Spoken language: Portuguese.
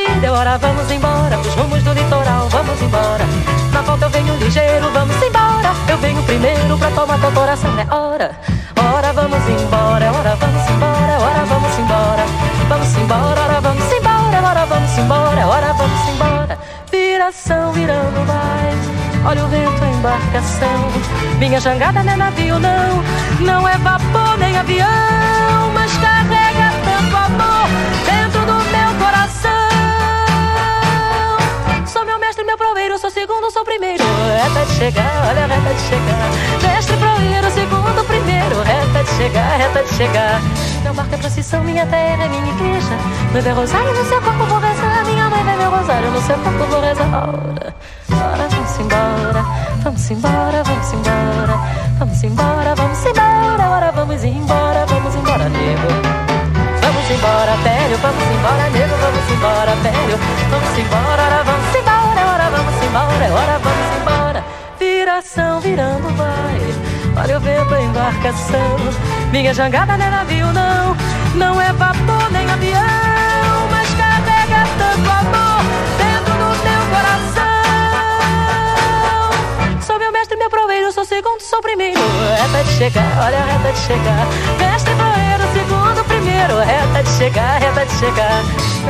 vida, ora vamos embora pros rumos do litoral, vamos embora. Na volta eu venho ligeiro, vamos embora. Eu venho primeiro pra tomar teu coração, é hora. Ora vamos embora, ora vamos embora, ora vamos embora. Vamos embora, ora vamos embora, ora vamos embora, ora vamos embora. Viração virando vai, olha o vento, a embarcação. Minha jangada não é navio não, não é vapor nem avião, mas carrega tanto amor dentro do meu coração. Sou meu mestre, meu proeiro, sou segundo, sou primeiro. Reta de chegar, olha a reta de chegar. Mestre, proeiro, segundo, primeiro. Reta de chegar, reta de chegar. Meu barco é procissão, minha terra é minha igreja. Meu bem rosário no seu corpo vou rezar. Minha mãe vai meu rosário no seu corpo vou rezar. Ora, vamos embora, vamos embora, vamos embora. Vamos embora, vamos embora. Ora, vamos embora, nego. Vamos embora, velho, vamos embora, nego. Vamos embora, velho, vamos embora. Ora, vamos embora, ora, vamos embora. Ora, vamos embora. Viração virando vai, olha o vento, a embarcação. Minha jangada não é navio não, não é vapor nem avião, mas carrega tanto amor dentro do meu coração. Sou meu mestre, meu proeiro, sou segundo, sou primeiro. Reta de chegar, olha a reta de chegar. Mestre, proeiro, segundo, primeiro. Reta de chegar, reta de chegar.